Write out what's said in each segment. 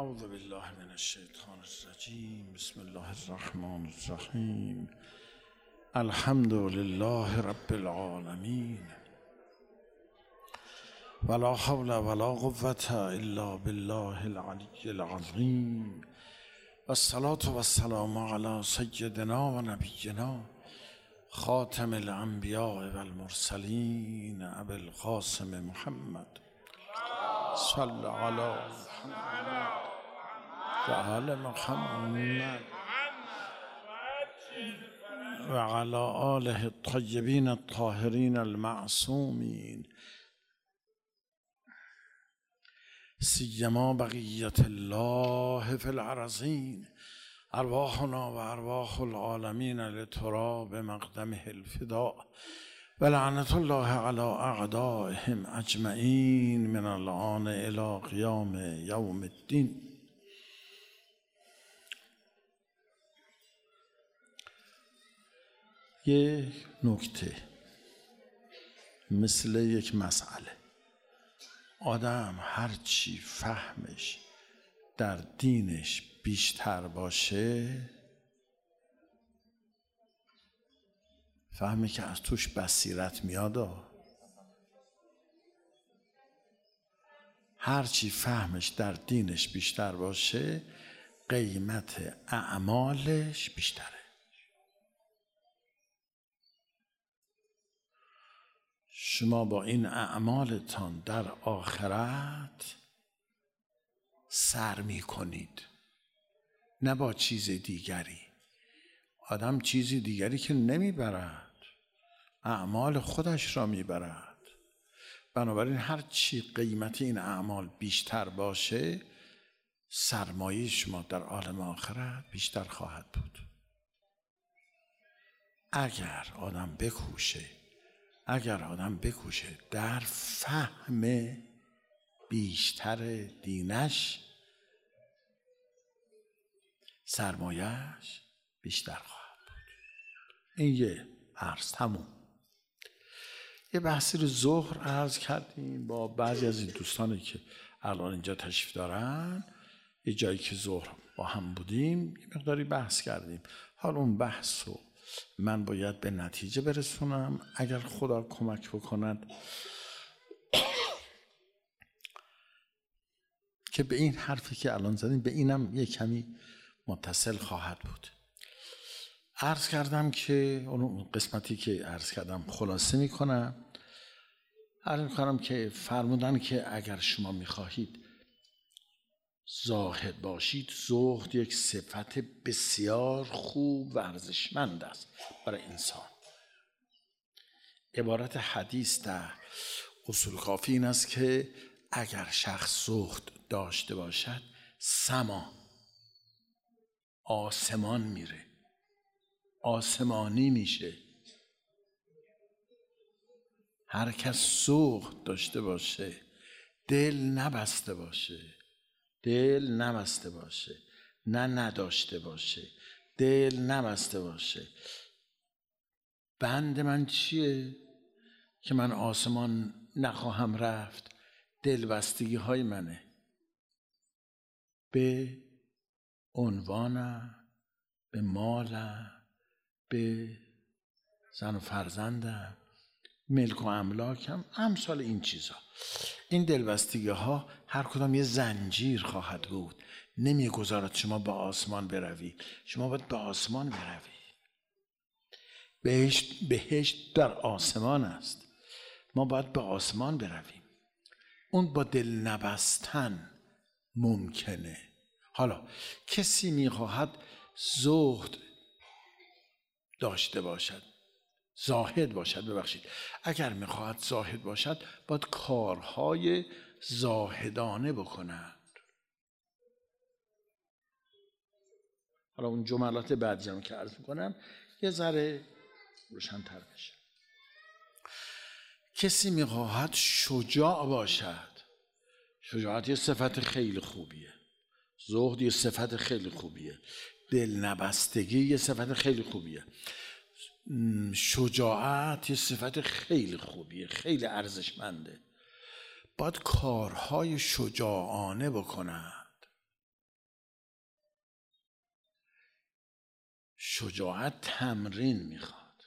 اعوذ بالله من الشیطان الرجیم. بسم الله الرحمن الرحیم. الحمد لله رب العالمین ولا حول ولا قوة الا بالله العلی العظیم. والصلاة والسلام علی سیدنا و نبینا خاتم الانبیاء والمرسلین ابی القاسم محمد صلی علی محمد و آل محمد و علی آله الطیبین الطاهرین المعصومین سیما بقیت الله فی الارضین. ارواحنا و ارواح العالمین لتراب مقدمه الفداء و لعنت الله علی اعدائهم اجمعین من الآن الی قیام یوم الدین. یه نکته مثل یک مسئله، آدم هرچی فهمش در دینش بیشتر باشه، فهمی که از توش بصیرت میاد. هرچی فهمش در دینش بیشتر باشه، قیمت اعمالش بیشتره. شما با این اعمالتان در آخرت سر می کنید، نه با چیز دیگری. آدم چیزی دیگری که نمی برد، اعمال خودش را می برد. بنابراین هر چی قیمت این اعمال بیشتر باشه، سرمایه شما در عالم آخرت بیشتر خواهد بود. اگر آدم بکوشه در فهم بیشتر دینش، سرمایهش بیشتر خواهد بود. این یه عرض تموم. یه بحثی رو ظهر عرض کردیم با بعضی از این دوستانی که الان اینجا تشریف دارن. یه جایی که ظهر با هم بودیم یه مقداری بحث کردیم. حالا اون بحث رو من باید به نتیجه برسونم اگر خدا کمک بکند که به این حرفی که الان زدیم به اینم یه کمی متصل خواهد بود. عرض کردم که اون قسمتی که عرض کردم خلاصه میکنم. عرض میکنم که فرمودن که اگر شما میخواهید زاهد باشید، زهد یک صفت بسیار خوب و ارزشمند است برای انسان. عبارت حدیث در اصول کافی این است که اگر شخص زهد داشته باشد، آسمان میره، آسمانی میشه. هر کس زهد داشته باشه، دل نبسته باشه، نه نداشته باشه، دل نبسته باشه. بند من چیه که من آسمان نخواهم رفت؟ دل بستگی های منه به عنوانم، به مالم، به زن و فرزندم، ملک و املاکم، امثال این چیزا. این دلبستگی ها هر کدام یه زنجیر خواهد بود، نمیگذارد شما به آسمان بروی. شما باید به آسمان بروی. بهشت در آسمان است، ما باید به آسمان برویم. اون با دل نبستن ممکنه. حالا کسی میخواهد زهد داشته باشد، زاهد باشد، اگر میخواهد زاهد باشد باید کارهای زاهدانه بکند. حالا اون جملات بعدی هم که عرض میکنم یه ذره روشن‌تر بشه. کسی میخواهد شجاع باشد، شجاعت یه صفت خیلی خوبیه، زهد یه صفت خیلی خوبیه، دل نبستگی یه صفت خیلی خوبیه، شجاعت یه صفت خیلی خوبیه، خیلی ارزشمنده. باید کارهای شجاعانه بکنند. شجاعت تمرین میخواد.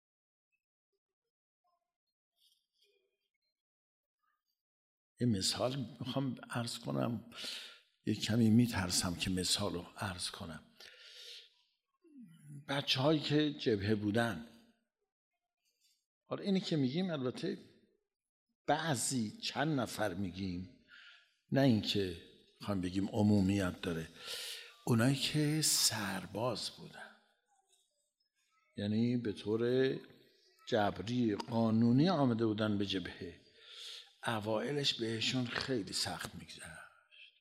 یه مثال میخوام عرض کنم، یه کمی میترسم که مثال رو عرض کنم. بچه هایی که جبهه بودن، حالا اینی که میگیم البته بعضی چند نفر میگیم، نه اینکه میخوام بگیم عمومیت داره، اونایی که سرباز بودن، یعنی به طور جبری قانونی آمده بودن به جبهه، اوائلش بهشون خیلی سخت میگذشت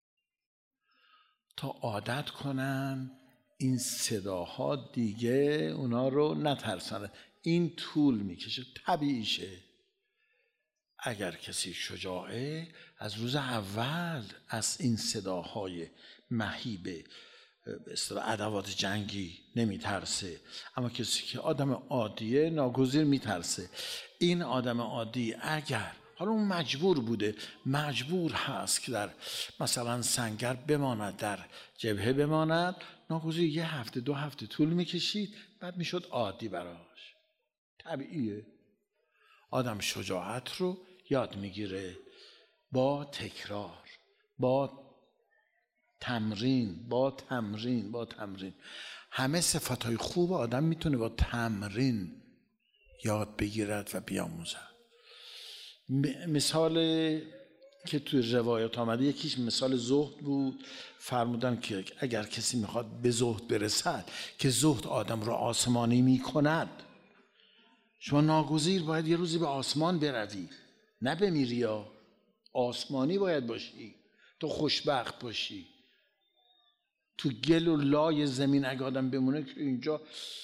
تا عادت کنن این صداها دیگه اونا رو نترسانه. این طول میکشه، طبیعیشه. اگر کسی شجاعه از روز اول از این صداهای مهیبه به اصطلاح ادوات جنگی نمیترسه، اما کسی که آدم عادیه ناگزیر میترسه. این آدم عادی اگر حالا اون مجبور بوده، مجبور هست که در مثلا سنگر بماند، در جبهه بماند، ناگزیر 1 هفته 2 هفته طول میکشید، بعد میشد عادی براش. طبیعیه. آدم شجاعت رو یاد میگیره با تکرار، با تمرین، با تمرین، با تمرین. همه صفاتهای خوب آدم میتونه با تمرین یاد بگیرد و بیاموزد. مثال که توی روایات آمده یکیش مثال زهد بود. فرمودن که اگر کسی میخواد به زهد برسد که زهد آدم را آسمانی میکند، شما ناگزیر باید یه روزی به آسمان بروی، نه بمیری. یا آسمانی باید باشی تو خوشبخت باشی. تو گل و لای زمین اگه آدم بمونه که اینجا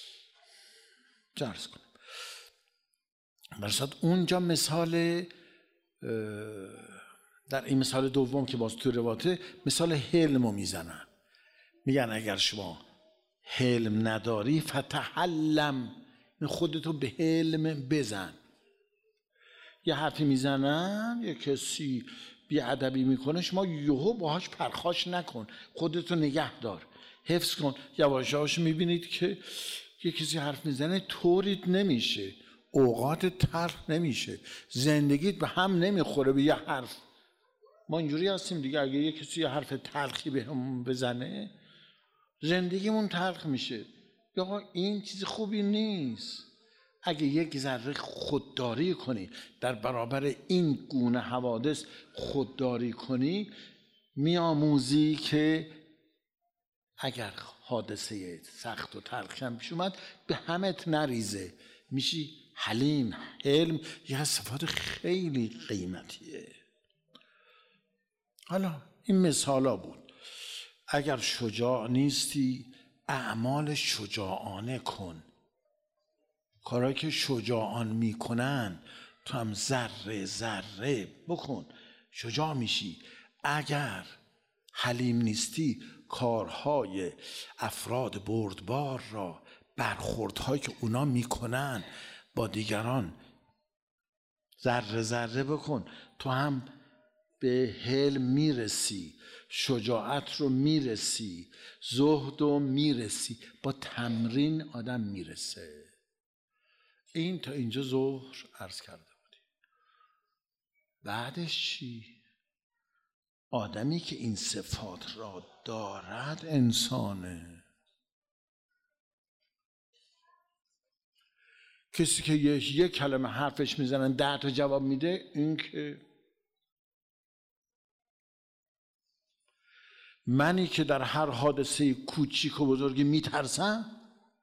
درس کنه. برسات اونجا مثال، در این مثال دوم که باز تو رواته مثال حلم رو میزنن. میگن اگر شما حلم نداری فتحلم، خودتو به حلم بزن. یه حرفی میزنن، یه کسی بیادبی میکنه، شما یهو باهاش پرخاش نکن، خودتو نگه دار، حفظ کن. یواش یواش میبینید که یه کسی حرف میزنه طوریت نمیشه، اوقات تلخ نمیشه، زندگیت به هم نمیخوره به یه حرف. ما اینجوری هستیم دیگه، اگه یه کسی یه حرف تلخی به همون بزنه زندگیمون تلخ میشه. یا این چیز خوبی نیست. اگه یک ذره خودداری کنی، در برابر این گونه حوادث خودداری کنی، میآموزی که اگر حادثه سخت و تلخ هم پیش اومد به همت نریزه، میشی حلیم. حلم یه صفات خیلی قیمتیه. حالا این مثالا بود. اگر شجاع نیستی اعمال شجاعانه کن. کارهایی که شجاعان میکنن تو هم ذره ذره بکن، شجاع میشی. اگر حلیم نیستی کارهای افراد بردبار را، برخوردهایی که اونا میکنن با دیگران، ذره ذره بکن، تو هم به حلم میرسی، شجاعت رو میرسی، زهد رو میرسی. با تمرین آدم میرسه. این تا اینجا ظهر عرض کرده بودیم. بعدش چی؟ آدمی که این صفات را دارد انسانه. کسی که یک کلمه حرفش میزنن 10 تا جواب میده، این که منی که در هر حادثه کوچیک و بزرگی میترسم،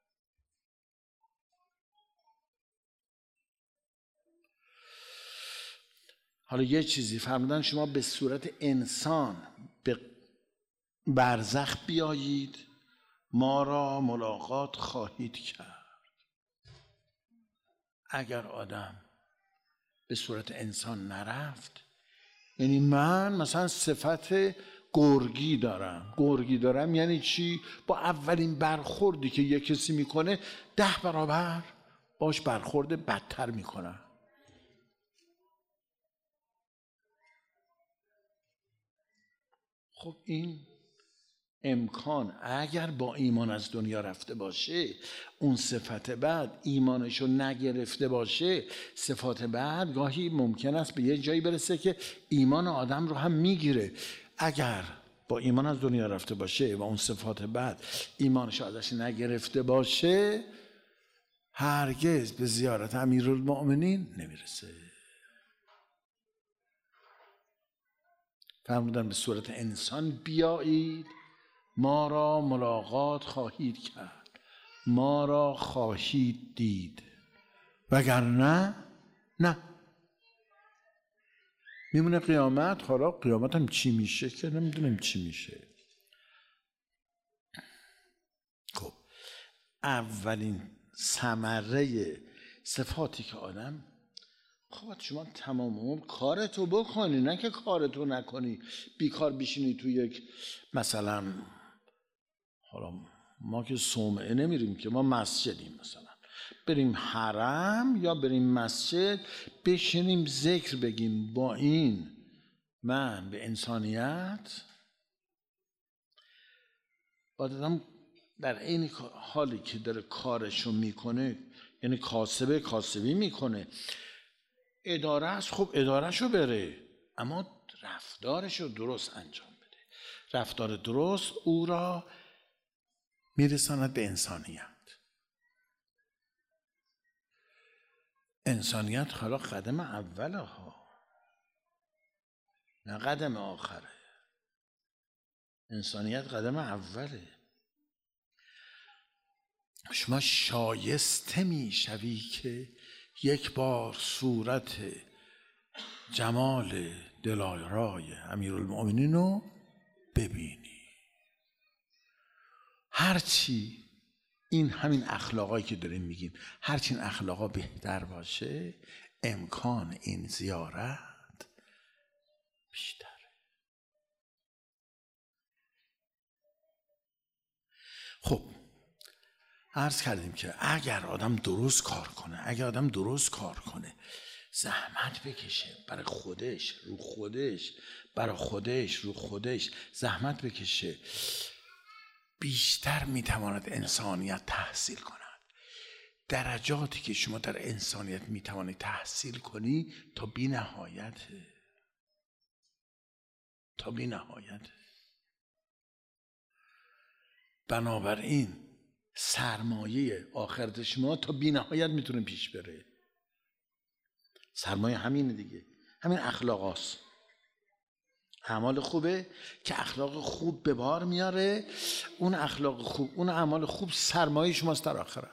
حالا یه چیزی فرمودن شما به صورت انسان به برزخ بیایید ما را ملاقات خواهید کرد. اگر آدم به صورت انسان نرفت، یعنی من مثلا صفت گرگی دارم یعنی چی؟ با اولین برخوردی که یک کسی میکنه 10 برابر باش برخورد بدتر میکنم. خب این امکان اگر با ایمان از دنیا رفته باشه، اون صفت بعد ایمانشو نگرفته باشه، صفات بعد گاهی ممکن است به یه جایی برسه که ایمان آدم رو هم میگیره. اگر با ایمان از دنیا رفته باشه و اون صفات بعد ایمانشو ازش نگرفته باشه، هرگز به زیارت امیرالمؤمنین نمیرسه. فرمودن به صورت انسان بیایید، ما را ملاقات خواهید کرد، ما را خواهید دید، وگرنه نه. میمونه قیامت. حالا قیامت هم چی میشه که نمیدونیم چی میشه. خب اولین ثمره صفاتی که آدم، خب شما تمام عمر کارتو بکنی، نه که کارتو نکنی، بیکار بشینی تو یک، مثلا حالا ما که صومعه نمیریم که، ما مسجدیم، مثلا بریم حرم یا بریم مسجد بشینیم ذکر بگیم. با این من به انسانیت آدم در این حالی که داره کارشو میکنه، یعنی کاسبی میکنه، اداره است، خب ادارهشو بره، اما رفتارشو درست انجام بده. رفتار درست او را میرساند به انسانیت. انسانیت حالا قدم اوله ها، نه قدم آخره. انسانیت قدم اوله. شما شایسته میشوی که یک بار صورت جمال دلارای امیرالمؤمنین رو ببینی. هرچی این همین اخلاقایی که داریم میگیم، هرچی این اخلاقا بهتر باشه، امکان این زیارت بیشتره. خب عرض کردیم که اگر آدم درست کار کنه، زحمت بکشه برای خودش، رو خودش زحمت بکشه، بیشتر میتواند انسانیت تحصیل کند. درجاتی که شما در انسانیت میتوانی تحصیل کنی تا بی نهایت. بنابراین سرمایه آخرت شما تا بی نهایت میتونه پیش بره. سرمایه همینه دیگه، همین اخلاق هست. اعمال خوبه که اخلاق خوب به بار میاره. اون اخلاق خوب، اون اعمال خوب سرمایه شماست در آخرت.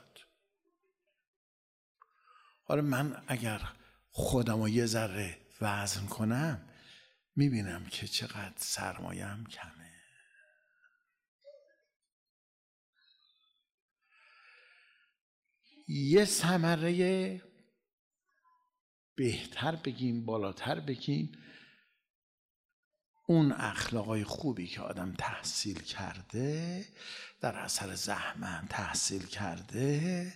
حالا من اگر خودم رو یه ذره وزن کنم، میبینم که چقدر سرمایه‌ام کمه. یه ثمره بهتر بگیم، بالاتر بگیم، اون اخلاقای خوبی که آدم تحصیل کرده، در اثر زحمت تحصیل کرده،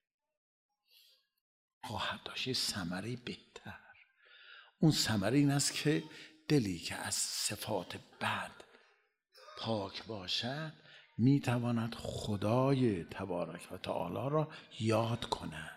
خواهد داشت یه ثمره بهتر. اون ثمره این است که دلی که از صفات بد پاک باشد میتواند خدای تبارک و تعالی را یاد کند.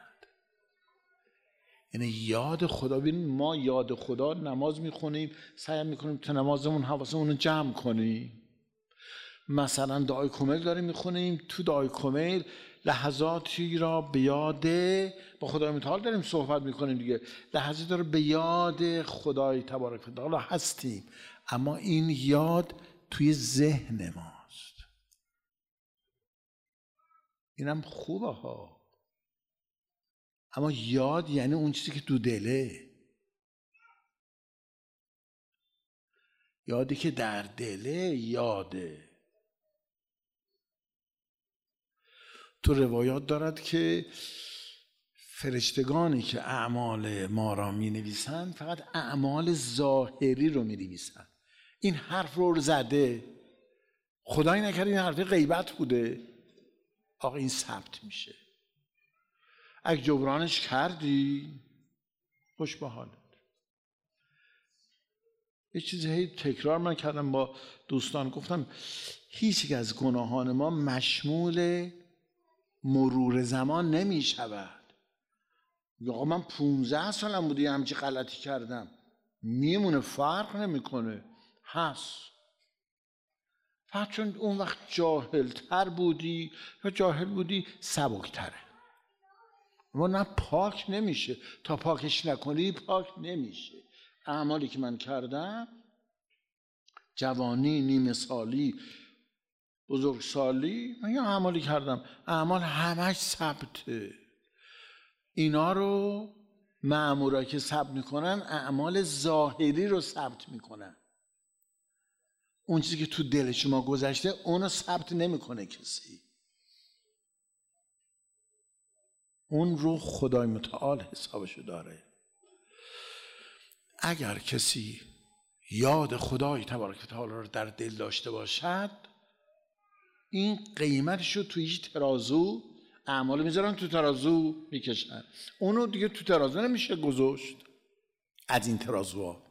یعنی یاد خدا. ببین ما یاد خدا نماز میخونیم، سعی میکنیم تو نمازمون حواسمون رو جمع کنیم. مثلا دعای کمیل داریم میخونیم، تو دعای کمیل لحظاتی را به یاد، با خدای متعال داریم صحبت میکنیم دیگه، لحظاتی رو به یاد خدای تبارک و تعالی هستیم، اما این یاد توی ذهن ماست. اینم خوبه ها، اما یاد یعنی اون چیزی که تو دله، یادی که در دله یاده. تو روایات دارد که فرشتگانی که اعمال ما را می نویسند فقط اعمال ظاهری رو می نویسند. این حرف رو زده، خدایی نکرد این حرف غیبت بوده، آقا این ثبت میشه. اگه جبرانش کردی خوش به حالت. یه چیزی هی تکرار من کردم با دوستان، گفتم هیچ یک از گناهان ما مشمول مرور زمان نمی شود. یا من 15 سالم بودی همچی غلطی کردم، میمونه، فرق نمیکنه، هست. فقط چون اون وقت جاهلتر بودی یا جاهل بودی سبکتره. اما نه، پاک نمیشه تا پاکش نکنی، پاک نمیشه. اعمالی که من کردم، جوانی، نیمه سالی، بزرگسالی، من یه اعمالی کردم، اعمال همش ثبته. اینا رو مأمورا که ثبت میکنن اعمال ظاهری رو ثبت میکنن. اون چیزی که تو دل شما گذشته اونو ثبت نمیکنه کسی. اون رو خدای متعال حسابشو داره. اگر کسی یاد خدای تبارک و تعالی رو در دل داشته باشد، این قیمتش رو توی هیچ ترازو، اعمال میذارن تو ترازو میکشن، اونو دیگه تو ترازو نمیشه گذاشت. از این ترازوها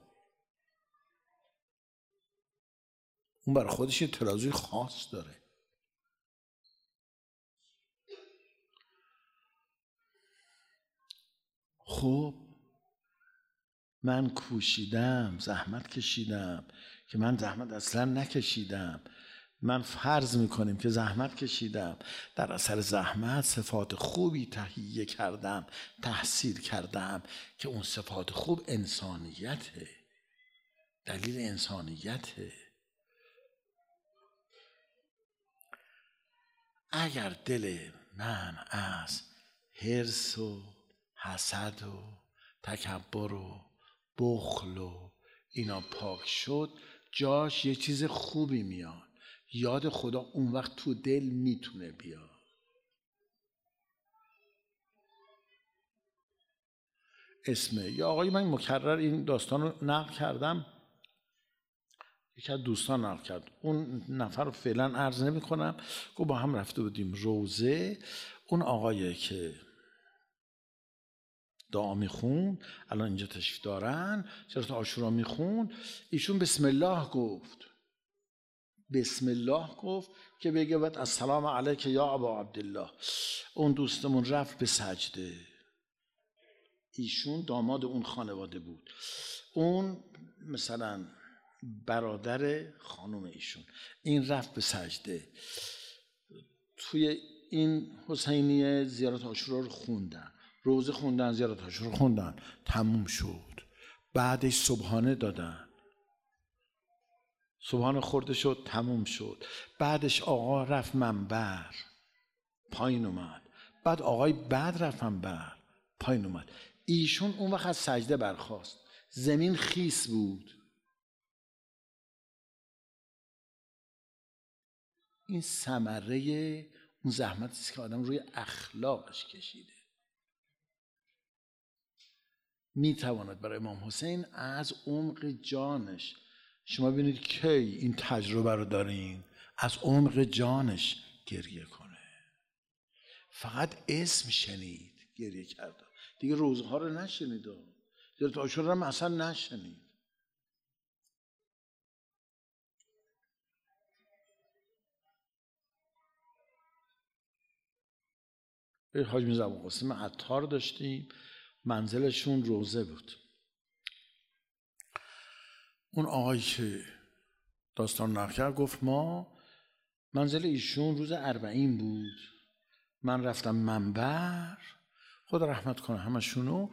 اون برای خودش یه ترازوی خاص داره. خب من کوشیدم، زحمت کشیدم که من زحمت اصلا نکشیدم. من فرض میکنیم که زحمت کشیدم، در اثر زحمت صفات خوبی تهیه کردم، تحصیل کردم که اون صفات خوب انسانیته، دلیل انسانیته. اگر دل من از حرص و حسد و تکبر و بخل و اینا پاک شد، جاش یه چیز خوبی میاد. یاد خدا اون وقت تو دل میتونه بیاد. یا آقای، من مکرر این داستان رو نقل کردم، یکی از دوستان نقل کرد، اون نفر رو فعلا عرض نمی کنم. گفت با هم رفته بودیم روزه، اون آقایی که دعا میخون، الان اینجا تشریف دارن، چرا تا عاشورا میخون، ایشون بسم الله گفت که بگه بعد السلام علیک یا ابا عبدالله. اون دوستمون رفت به سجده. ایشون داماد اون خانواده بود، اون مثلا برادر خانم ایشون، این رفت به سجده. توی این حسینیه زیارت عاشورا رو خوندن، روزه خوندن، زیارت عاشورا خوندن، تموم شد. بعدش صبحانه دادن، صبحانه خورده شد، تموم شد. بعدش آقا رفت منبر، پایین اومد. بعد آقای بعد رفت منبر، پایین اومد. ایشون اون وقت از سجده برخاست، زمین خیس بود. این ثمره اون زحمتی است که آدم روی اخلاقش کشیده. میتواند برای امام حسین از عمق جانش، شما ببینید کی این تجربه رو دارین، از عمق جانش گریه کنه. فقط اسم شنید گریه کرد، دیگه روزها رو نشنید، زیارت عاشورا رو اصلا نشنید. حاج میرزا ابوالقاسم عطار داشتیم، منزلشون روزه بود. اون آقایی که داستان نقل کرد گفت ما منزل ایشون روز 40 بود، من رفتم منبر، خدا رحمت کنه همشونو،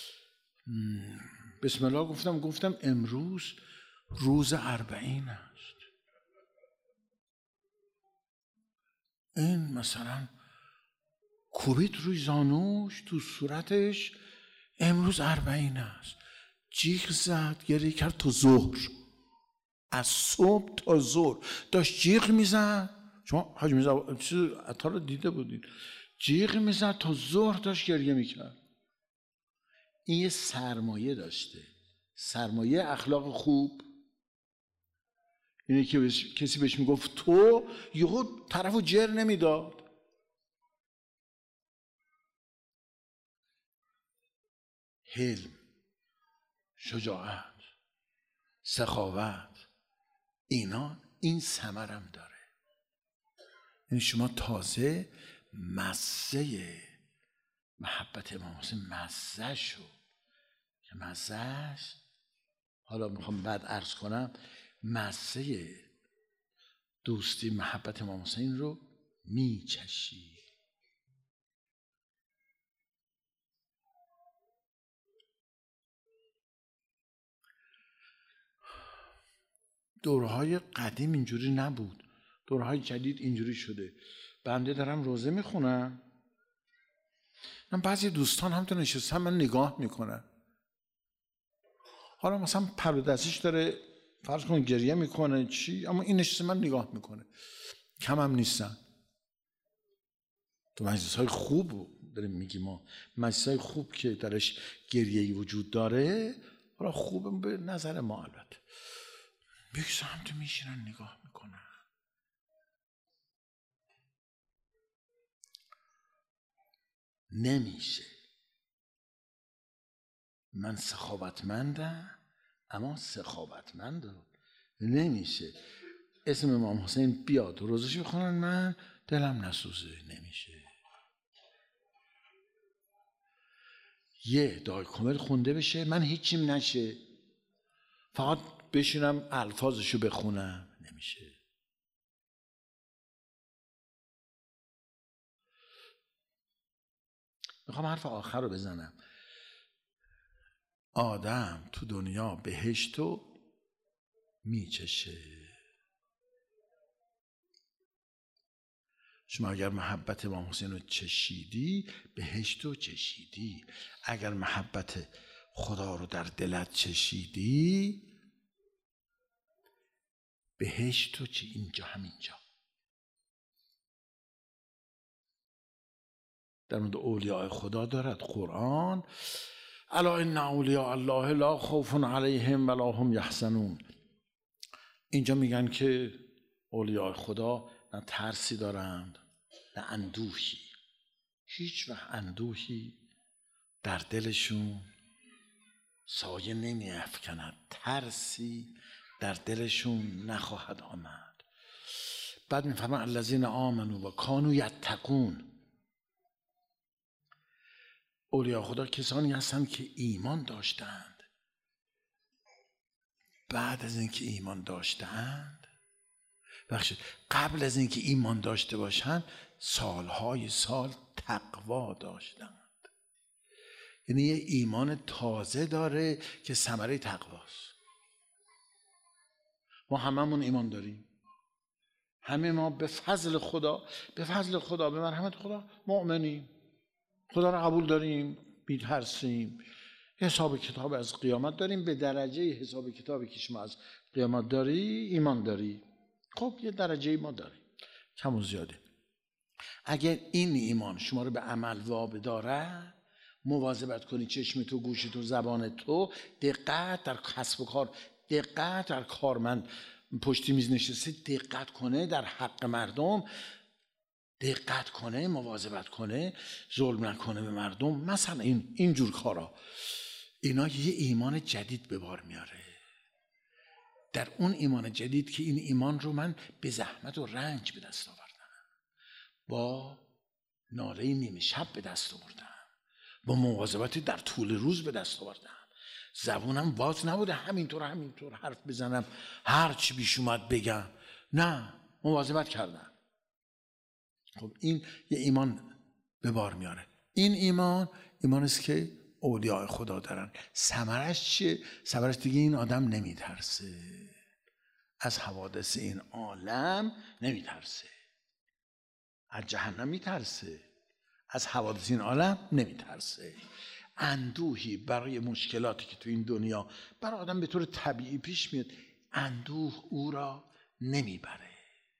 بسم الله گفتم امروز روز 40 است. این مثلا کوبید روی زانوش، تو صورتش، امروز 40 است. جیغ زد، گریه کرد تا ظهر، از صبح تا ظهر داشت جیغ میزد. شما حاج میرزا چیز عطار رو دیده بودید، جیغ میزد تا ظهر داشت گریه میکرد. این یه سرمایه داشته، سرمایه اخلاق خوب. اینه که کسی بهش میگفت تو، یهو طرفو جر نمیداد. حلم، شجاعت، سخاوت، اینا این ثمرم داره. یعنی شما تازه مزه محبت امام حسین مزه شو که مزهش، حالا میخوام بعد عرض کنم، مزه دوستی محبت امام حسین رو میچشی. دورهای قدیم اینجوری نبود، دورهای جدید اینجوری شده. بنده دارم روزه میخونم، من بعضی دوستان هم تو نشستن من نگاه میکنن، حالا مثلا پر و دستش داره فرض کن گریه میکنه چی، اما این نشسته من نگاه میکنه، کم هم نیستن. تو مجلس‌های خوب داریم میگیم، ما مجلس‌های خوب که درش گریه‌ای وجود داره، حالا خوبه به نظر ما البته، یک سمت میشینن نگاه میکنن. نمیشه. من سخاوتمندم اما سخاوتمندم نمیشه اسم امام حسین بیاد روزش بخونن من دلم نسوزه. نمیشه. یه دعای کامل خونده بشه من هیچیم نشه، فقط بشینم الفاظشو بخونم. نمیشه. میخوام حرف آخر رو بزنم. آدم تو دنیا بهشتو میچشه. شما اگر محبت امام حسین رو چشیدی بهشتو چشیدی، اگر محبت خدا رو در دلت چشیدی بهشتو چه اینجا همینجا. در مورد اولیاء خدا دارد قرآن الا ان اولیاء الله لا خوف علیهم ولا هم یحزنون. اینجا میگن که اولیاء خدا نه ترسی دارند نه اندوهی، هیچ وقت اندوهی در دلشون سایه نمی افکند، ترسی در دلشون نخواهد آمد. بعد میفرمان الذین آمنوا و کانوا یتقون. اولیاء خدا کسانی هستند که ایمان داشتند، بعد از اینکه ایمان داشتند، قبل از اینکه ایمان داشته باشند سالهای سال تقوا داشتند. یعنی یه ایمان تازه داره که ثمره تقواست. ما هممون ایمان داریم، همه ما به فضل خدا به مرحمت خدا مؤمنیم، خدا رو قبول داریم، میترسیم، حساب کتاب از قیامت داریم. به درجه حساب کتابی که شما از قیامت داری ایمان داری. خب یه درجه ما داریم، کم و زیاده. اگر این ایمان شما رو به عمل وابداره، مواظبت کنی چشم تو، گوش تو، زبان تو، دقت در کسب و کار، دقت در کارمند پشت میز نشسته دقت کنه، در حق مردم دقت کنه، مواظبت کنه، ظلم نکنه به مردم، مثلا این جور کارا، اینا یه ایمان جدید به بار میاره. در اون ایمان جدید که این ایمان رو من به زحمت و رنج به دست آوردم، با ناله نیمه شب به دست آوردم، با مواظبت در طول روز به دست آوردم، زبونم باز نبوده همینطور حرف بزنم هر چی بیش اومد بگم، نه، مواظبت کردم. خب این یه ایمان به بار میاره. این ایمان است که اولیاء خدا دارن. ثمرش چیه؟ ثمرش دیگه این آدم نمیترسه از حوادث این عالم، نمیترسه از جهنم، میترسه از حوادث این عالم، نمیترسه. اندوهی برای مشکلاتی که تو این دنیا برای آدم به طور طبیعی پیش میاد، اندوه او را نمیبره.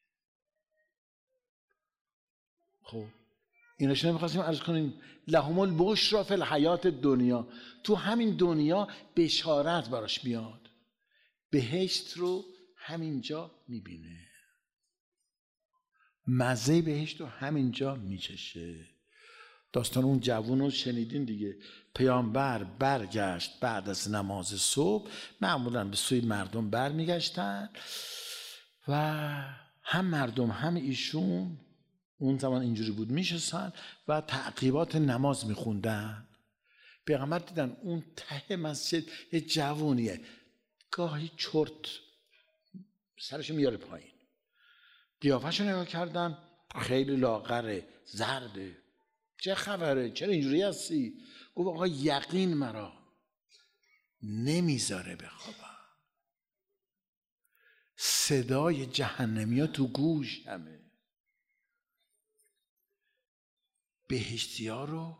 خب اینش نمیخواستیم عرض کنیم لهم البشری فی الحیات دنیا، تو همین دنیا بشارت براش بیاد، بهشت رو همینجا میبینه، مزه بهشت رو همینجا میچشه. داستان اون جوون رو شنیدین دیگه. پیامبر برگشت بعد از نماز صبح، معمولا به سوی مردم برمیگشتن و هم مردم هم ایشون اون زمان اینجوری بود میشستن و تعقیبات نماز میخوندن. پیغمبر دیدن اون ته مسجد یه جوونیه، گاهی چرت سرشو میاره پایین، قیافه‌شو نگاه کردن، خیلی لاغره، زرده. چه خبره؟ چرا اینجوری هستی؟ گفت آقا یقین مرا نمیذاره بخوابم، صدای جهنمی ها تو گوش همه، بهشتی ها رو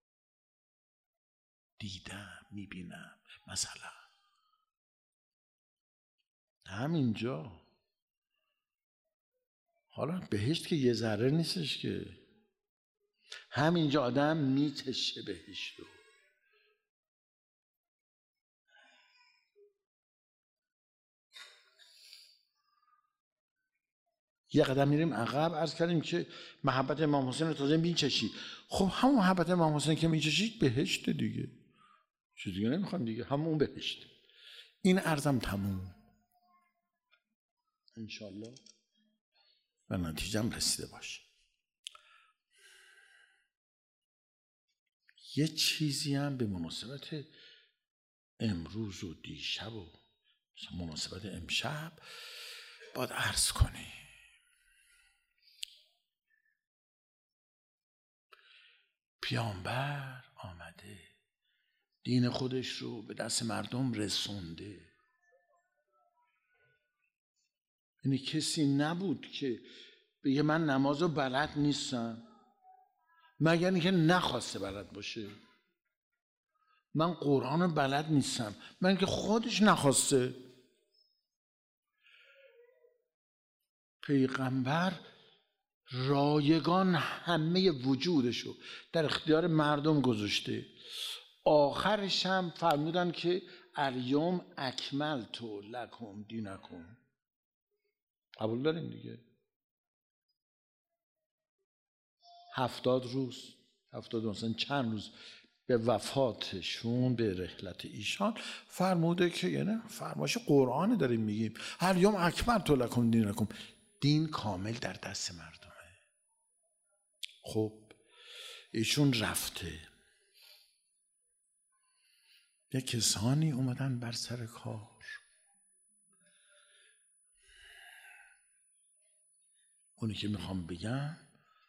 دیدم میبینم. مثلا همینجا، حالا بهشت که یه ذره نیستش که، همینجا آدم میچشه بهشت رو. یه قدم میریم عقب، عرض کردیم که محبت امام حسین رو تازه میچشی. خب همون محبت امام حسین که میچشید بهشت دیگه، چیز دیگه نمیخوام دیگه، همون بهشت. این عرضم تموم، انشالله و نتیجم رسیده باشه. یه چیزی هم به مناسبت امروز و دیشب و مناسبت امشب باید عرض کنی. پیامبر آمده دین خودش رو به دست مردم رسونده، یعنی کسی نبود که بگه من نماز رو بلد نیستم، مگر اینکه نخواسته بلد باشه. من قرآن رو بلد نیستم، من که خودش نخواسته. پیغمبر رایگان همه وجودشو در اختیار مردم گذاشته. آخرش هم فرمودن که الیوم اکملت لکم دینکم. قبول داریم دیگه. 70 روز 70 مثلا چند روز به وفاتشون، به رحلت ایشان فرموده که، یعنی فرمایش قرآن داریم میگیم، الیوم اکملت لکم دینکم، دین کامل در دست مردمه. خب ایشون رفته، یه کسانی اومدن بر سر کار. اونی که میخوام بگم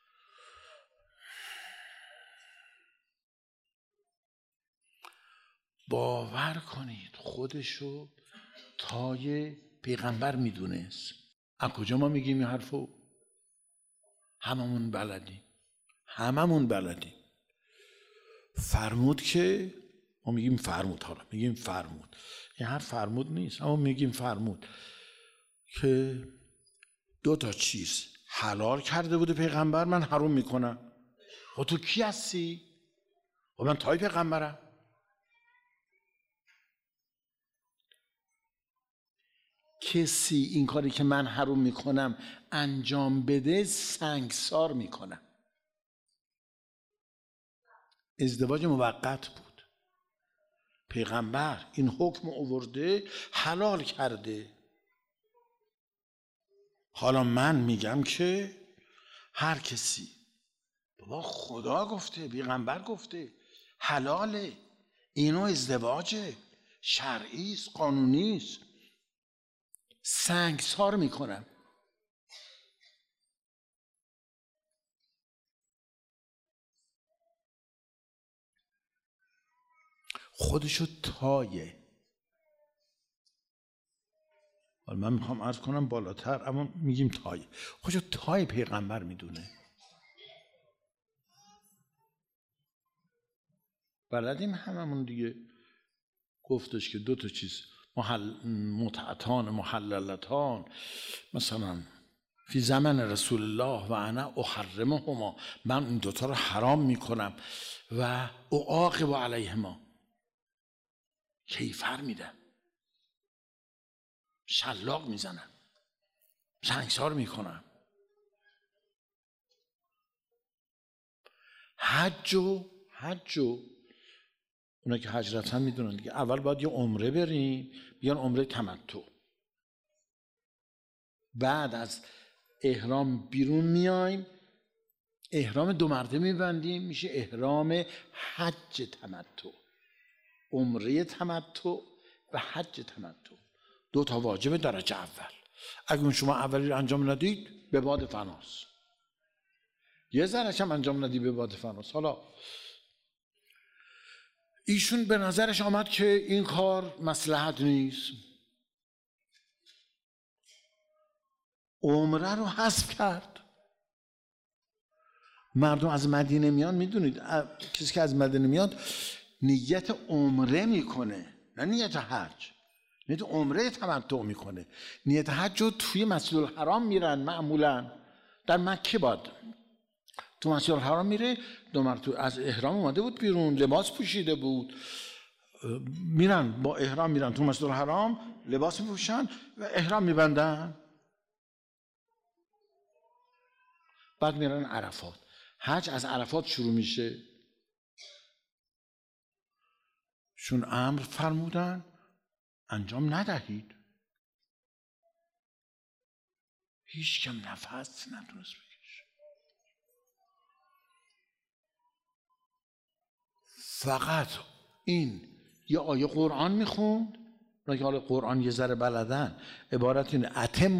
باور کنید خودشو تای پیغمبر میدونست. از کجا ما میگیم این حرفو؟ هممون بلدیم. فرمود که، ما میگیم فرمود، حالا میگیم فرمود، این حرف فرمود نیست اما میگیم فرمود که 2 چیز حلال کرده بوده پیغمبر، من حرام میکنم. و تو کی هستی؟ و من تای پیغمبرم. کسی این کاری که من حرام میکنم انجام بده سنگسار میکنم. ازدواج موقت بود، پیغمبر این حکم آورده، حلال کرده. حالا من میگم که هر کسی، بابا خدا گفته، پیغمبر گفته حلاله، اینو ازدواجه، شرعی است، قانونی است، سنگسار میکنم. خودشو تایه. حالا من میخوام عرض کنم بالاتر، اما میگیم تایه. خودشو تای پیغمبر میدونه. بلدیم هممون دیگه. گفتش که 2 چیز متعتان محللتان، مثلا فی زمن رسول الله و انا احرمهما، من این 2 رو حرام میکنم و اعاقب علیهما، کیفر میدم، شلاق میزنم، سنگسار میکنم. حج و اونا که حج رفتن میدونن دیگه، اول باید یه عمره بریم، بیان عمره تمتع، بعد از احرام بیرون میایم، احرام 2 مرده میبندیم، میشه احرام حج تمتع، عمره تمتع و حج تمتع، 2 تا واجب درجه اول. اگه شما اولی رو انجام ندید به باد فناس، یه ذره‌ش هم انجام ندید به باد فناس. حالا ایشون به نظرش آمد که این کار مصلحت نیست، عمره رو حذف کرد. مردم از مدینه میان، میدونید کسی که از مدینه میاد نیت عمره میکنه، نه نیت حج، نیت عمره تمتع میکنه. نیت حج رو توی مسجد الحرام میرن، معمولا در مکه باد تو مسجد الحرام میره، 2 مرتبه از احرام اومده بود بیرون، لباس پوشیده بود، میرن با احرام میرن تو مسجد الحرام، لباس میپوشن و احرام میبندن، بعد میرن عرفات. حج از عرفات شروع میشه. شون امر فرمودن انجام ندهید. هیچ کم نفس نتونست بکشه. فقط این یه آیه قرآن میخوند، که حالا قرآن یه ذره بلدن، عبارت اینه اتم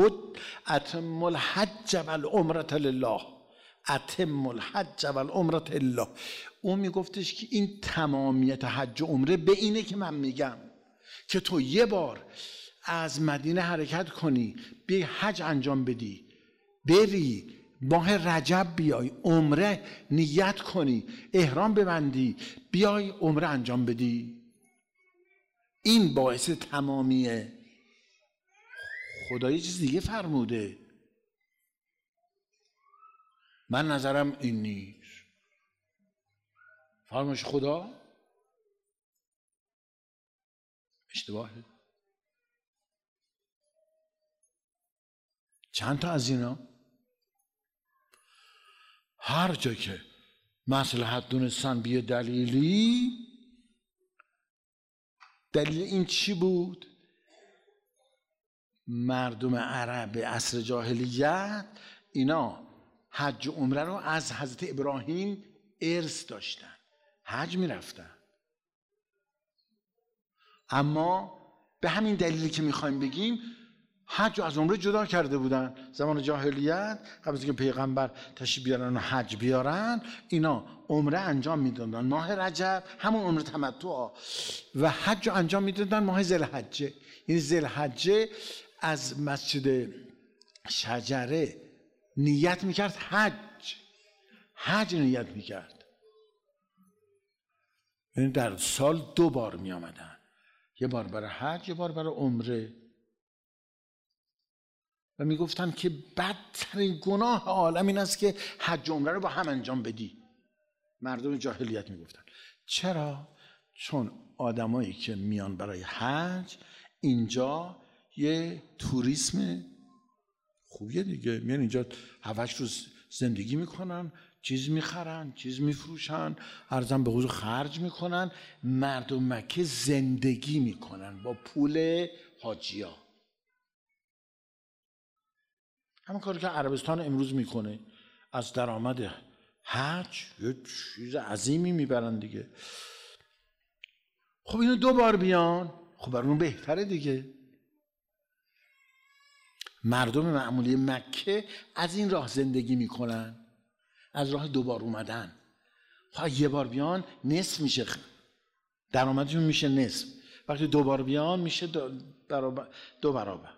الحج والعمرة لله، اتم الحج والعمرة لله. اون میگفتش که این تمامیت حج و عمره به اینه که من میگم که تو یه بار از مدینه حرکت کنی، بیای حج انجام بدی، بری ماه رجب بیای عمره نیت کنی، احرام ببندی، بیای عمره انجام بدی، این باعث تمامیه. خدا یه چیز دیگه فرموده، من نظرم این نیست. فرمایش خدا اشتباهه. چند تا از اینا هر جا که مصلحت دونستن بیه دلیلی، دلیل این چی بود؟ مردم عرب عصر جاهلیت اینا حج و عمره رو از حضرت ابراهیم ارث داشتن، حج میرفتن، اما به همین دلیلی که میخوایم بگیم حج رو از عمره جدا کرده بودن. زمان جاهلیت قبل از اینکه پیغمبر تشریف بیارن و حج بیارن، اینا عمره انجام میدادن ماه رجب، همون عمره تمتع، و حج رو انجام میدادن ماه ذوالحجه. یعنی ذوالحجه از مسجد شجره نیت میکرد حج نیت میکرد. یعنی در سال 2 بار میامدن، یه بار برای حج، یه بار برای عمره، و میگفتن که بدترین گناه عالم این است که حج و عمره رو با هم انجام بدی. مردم جاهلیت میگفتن. چرا؟ چون آدمایی که میان برای حج اینجا یه توریسم خوبیه دیگه، میان اینجا 7 روز زندگی میکنن، چیز میخرن، چیز میفروشن، ارزم به حضور خرج میکنن. مردم مکه زندگی میکنن با پول حاجیا، همون کاری که عربستان امروز میکنه، از درآمد حج یه چیز عظیمی میبرن دیگه. خب اینو 2 بار بیان، خب برای اون بهتره دیگه. مردم معمولی مکه از این راه زندگی میکنن، از راه 2 بار اومدن. خب 1 بار بیان نصف میشه، درآمدشون میشه نصف. وقتی 2 بار بیان میشه 2 برابر.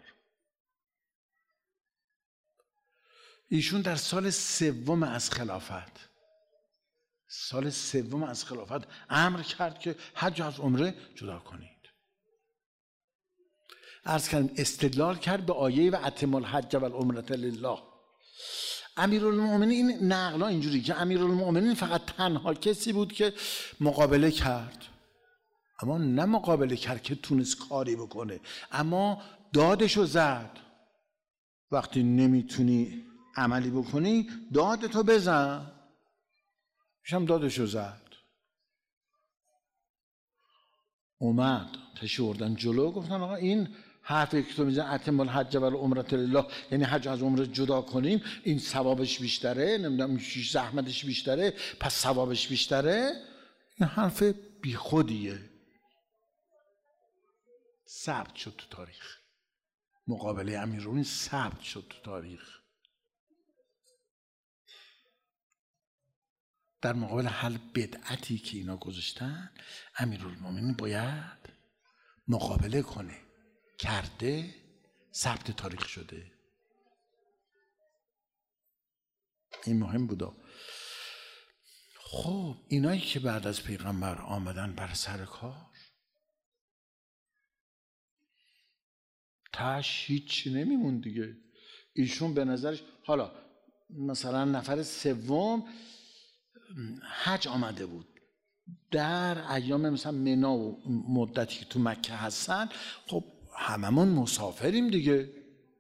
ایشون در سال 3 از خلافت، سال 3 از خلافت امر کرد که حج از عمره جدا کنید. عرض کردم استدلال کرد به آیه و اتم الحج والعمرة لله. امیرالمؤمنین این نقلا اینجوری که امیرالمؤمنین فقط تنها کسی بود که مقابله کرد، اما نه مقابله کرد که تونست کاری بکنه، اما دادشو زد. وقتی نمیتونی عملی بکنی دادتو بزن. هم دادشو زد. اومد تشی بردن جلو، گفتن آقا این حرفی که تو میزنی اتم الحج و العمرة لله، یعنی حج از عمره جدا کنیم، این ثوابش بیشتره، نمیدونم زحمتش بیشتره پس ثوابش بیشتره. این حرف بیخودیه. ثبت شد تو تاریخ، مقابله امیرالمومنین ثبت شد تو تاریخ. در مقابل هر بدعتی که اینا گذاشتن امیرالمومنین باید مقابله کنه، کرده، ثبت تاریخ شده. این مهم بودا. خب اینایی که بعد از پیغمبر آمدن بر سر کار، تاش هیچی نمیمون دیگه. ایشون به نظرش، حالا مثلا نفر سوم حج آمده بود، در ایام مثلا منا و مدتی که تو مکه هستن، خب هممون مسافریم دیگه،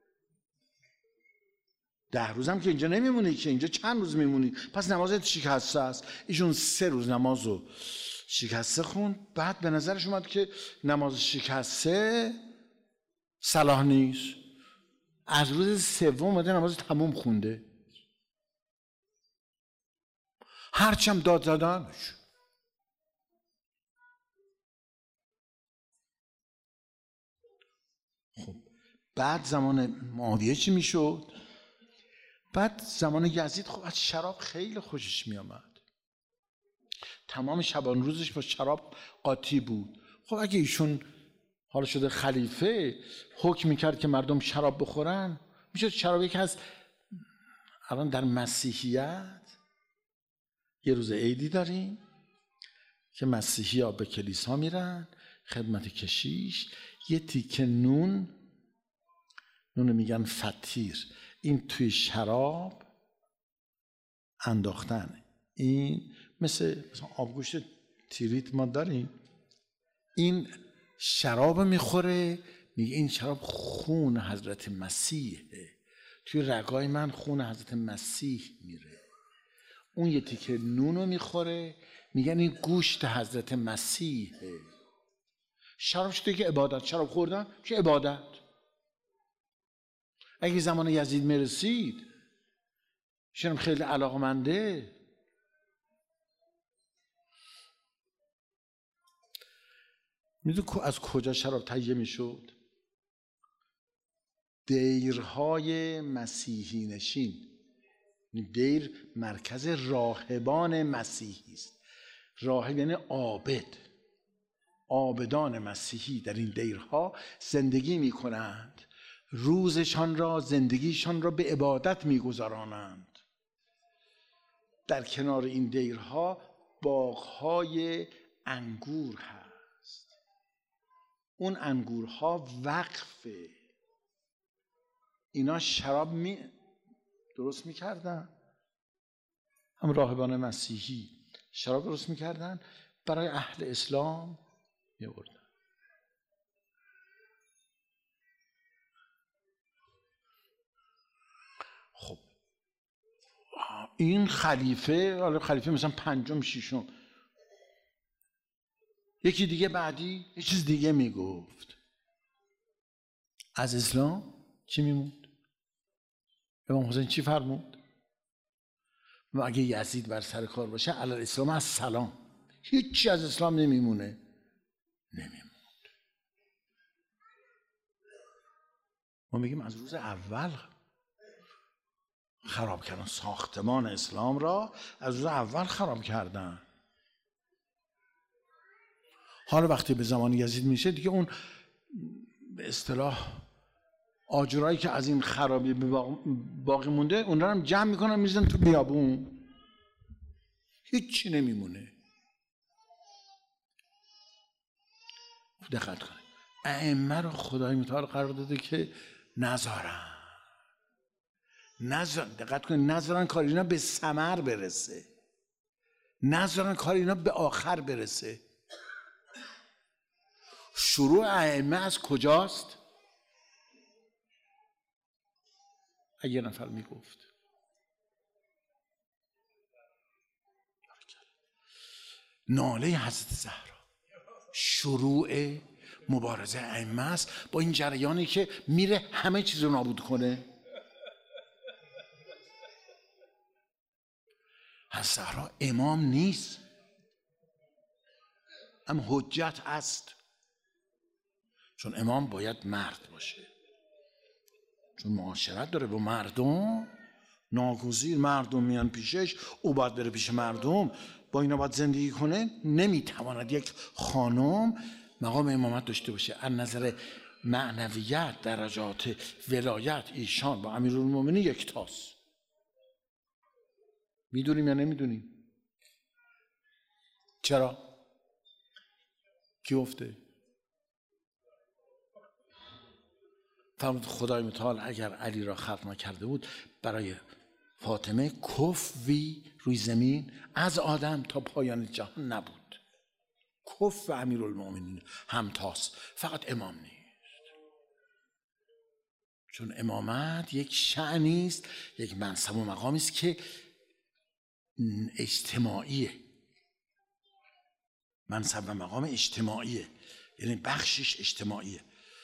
10 روزم که اینجا نمیمونی که، اینجا چند روز میمونی، پس نمازت شکسته است. ایشون 3 روز نمازو شکسته خوند. بعد به نظرش اومد که نماز شکسته صلاح نیست، از روز سوم اومده نماز تموم خونده. هرچم داد زدنش. خب بعد زمان معاویه چی میشد؟ بعد زمان یزید خب از شراب خیلی خوشش میامد، تمام شبان روزش با شراب قاطی بود. خب اگه ایشون حالا شده خلیفه، حکم میکرد که مردم شراب بخورن، میشد شرابی که از الان در مسیحیت یه روز عیدی داریم که مسیحی ها به کلیسا میرن خدمت کشیش، یه تیکه نون میگن فطیر، این توی شراب انداختن. این مثلا آبگوشت تیریت ما داریم، این شراب میخوره، میگه این شراب خون حضرت مسیحه، توی رگای من خون حضرت مسیح میره. اون یه تیکه نونو میخوره، میگن این گوشت حضرت مسیحه. شراب شده که عبادت، شراب خوردن چه عبادت. اگه زمان یزید میرسید شرم خیلی علاقمنده. میدونی از کجا شراب تهیه میشد؟ دیرهای مسیحی نشین. دیر مرکز راهبان مسیحی است. راهب یعنی عابد. عابدان مسیحی در این دیرها زندگی میکنند، روزشان را، زندگیشان را به عبادت میگذرانند. در کنار این دیرها باغهای انگور هست، اون انگورها وقفه. اینا شراب درست میکردن، هم راهبان مسیحی شراب درست میکردن برای اهل اسلام میبردن. خب این خلیفه، حالا خلیفه مثلا 5م 6م، یکی دیگه بعدی یه چیز دیگه میگفت، از اسلام چی میموند؟ امام حسین چی فرمود؟ و اگه یزید بر سر کار باشه علی اسلام از سلام، هیچی از اسلام نمیمونه. ما میگیم از روز اول خراب کردن ساختمان اسلام را، از روز اول خراب کردن. حالا وقتی به زمان یزید میشه دیگه اون به اصطلاح آجرایی که از این خرابی باقی مونده اون رو هم جمع میکنن میزن تو بیابون، هیچی نمیمونه. دقت کنید، ائمه رو خدای متعال قرار داده که نذارن، دقت کنید، نذارن کار اینا به ثمر برسه، نذارن کار اینا به آخر برسه. شروع ائمه از کجاست؟ اگه نفر میگفت ناله حضرت زهرا شروع مبارزه ائمه است با این جریانی که میره همه چیز رو نابود کنه. حضرت زهرا امام نیست، هم حجت است، چون امام باید مرد باشه، چون معاشرت داره با مردم، ناگزیر مردم میان پیشش، او باید بره پیش مردم، با اینا باید زندگی کنه. نمیتواند یک خانم مقام امامت داشته باشه. از نظر معنویت درجات ولایت ایشان با امیرالمومنین یکتاست. میدونیم یا نمیدونیم؟ چرا؟ کی گفته؟ فرمود خدای متعال اگر علی را خلق نکرده بود برای فاطمه کفوی روی زمین از آدم تا پایان جهان نبود. کف و امیرالمومنین همتاست، فقط امام نیست. چون امامت یک شأنی است، یک منصب و مقامی است که اجتماعیه. منصب و مقام اجتماعیه، یعنی بخشش اجتماعیه.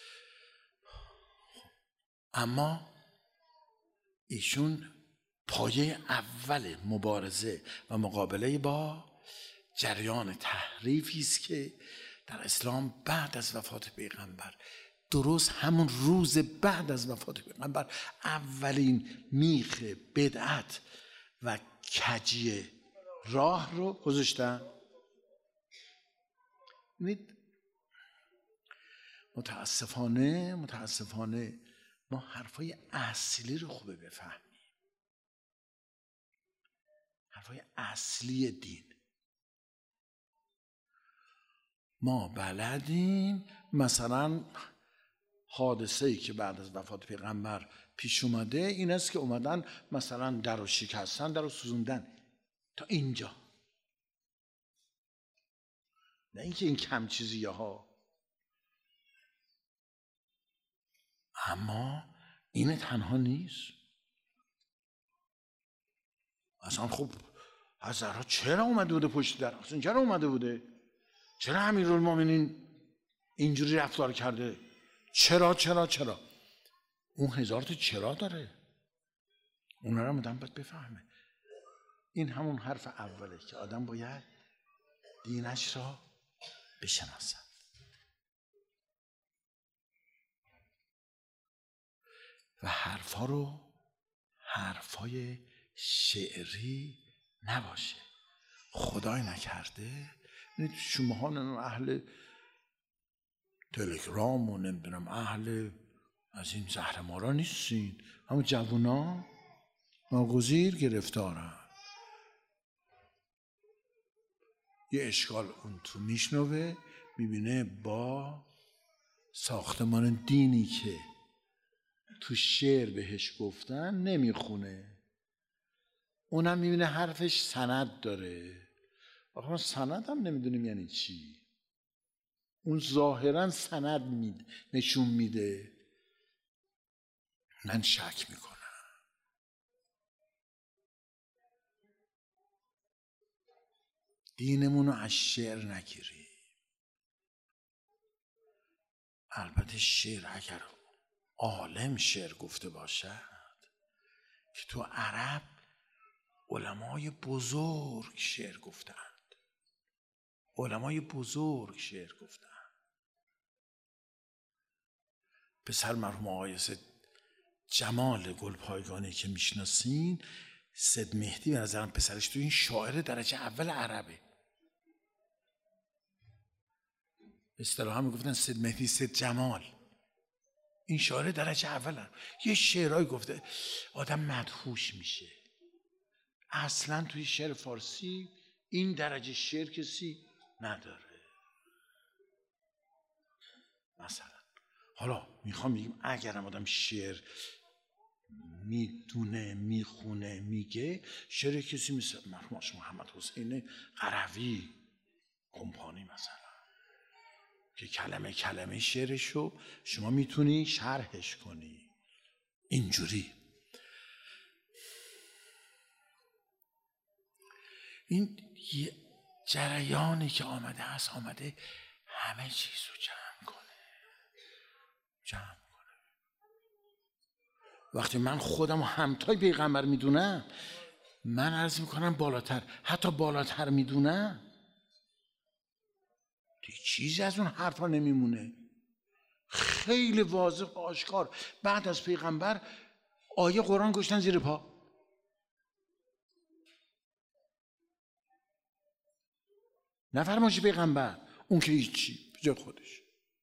اما ایشون پایه اول مبارزه و مقابله با جریان تحریفی است که در اسلام بعد از وفات پیغمبر، درست همون روز بعد از وفات پیغمبر، اولین میخ بدعت و کجی راه رو گذاشتن. متاسفانه ما حرفای اصلی رو خوبه بفهمیم، حرفای اصلی دین. ما بلدیم مثلا حادثه‌ای که بعد از وفات پیغمبر پیش اومده این است که اومدن مثلا در رو شکستن، در رو سوزوندن، تا اینجا. نه اینکه این کم چیزیه ها، اما این تنها نیست. اصلا خب زهرا چرا اومده بوده پشت در؟ اصلا چرا اومده بوده؟ چرا امیرالمومنین اینجوری رفتار کرده؟ چرا؟ اون هزار تا چرا داره، اونا رو آدم باید بفهمه. این همون حرف اوله که آدم باید دینش را بشناسه. و حرفا رو حرفای شعری نباشه. خدای نکرده شماها اهل تلگرام و نمیدونم اهل از این زهرمارا نیستین، همون جوونا ناگزیر گرفتارن. یه اشکال اون تو میشنوه، میبینه با ساختمان دینی که تو شعر بهش گفتن نمیخونه. اونم میبینه حرفش سند داره. آخه ما سند هم نمیدونیم یعنی چی. اون ظاهرا سند نشون میده. من شک میکنم. دینمون رو از شعر نگیریم. البته شعر اگر عالم شعر گفته باشد، که تو عرب علمای بزرگ شعر گفتند، علمای بزرگ شعر گفتند. پسر مرحوم آقای سید جمال گلپایگانی که میشناسین، سید مهدی به نظرم پسرش تو این شاعر درجه اول عربه. اصطلاحا میگفتن سید مهدی سید جمال، این شاعر درجه اولن. یه شعرهایی گفته آدم مدهوش میشه. اصلا توی شعر فارسی این درجه شعر کسی نداره. مثلا حالا میخوام بگیم اگرم آدم شعر میدونه میخونه میگه، شعر کسی مثل مرحوم محمد حسین قروی کمپانی مثلا، که کلمه کلمه شعرشو شما میتونی شرحش کنی اینجوری. این یه جریانی که آمده هست آمده همه چیز رو جمع کنه. وقتی من خودم رو همتای پیغمبر میدونم، من عرض میکنم بالاتر، حتی بالاتر میدونم، دیگه چیزی از اون حرفا نمیمونه. خیلی واضح و آشکار بعد از پیغمبر آیه قرآن گشتن زیر پا. نفرمایش پیغمبر، اون که هیچی به جای خودش.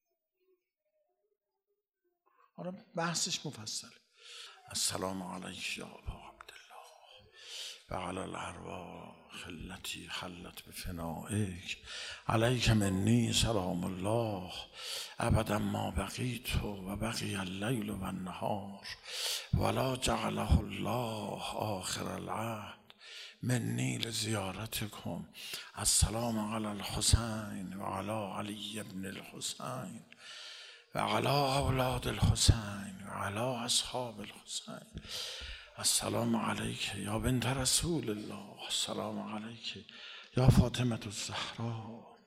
حالا بحثش مفصله. السلام علیک یا ابا عبدالله و علی الارواح التي حلت بفنائک، علیک منی سلام الله ابدا ما بقیت و بقی اللیل و النهار ولا جعله الله آخر العهد منی لزیارتکم. السلام علی الحسین و علی علی ابن الحسین و علی اولاد الحسین و علی اصحاب الحسین. السلام علیک یا بنت رسول الله، السلام علیک یا فاطمة الزهرا.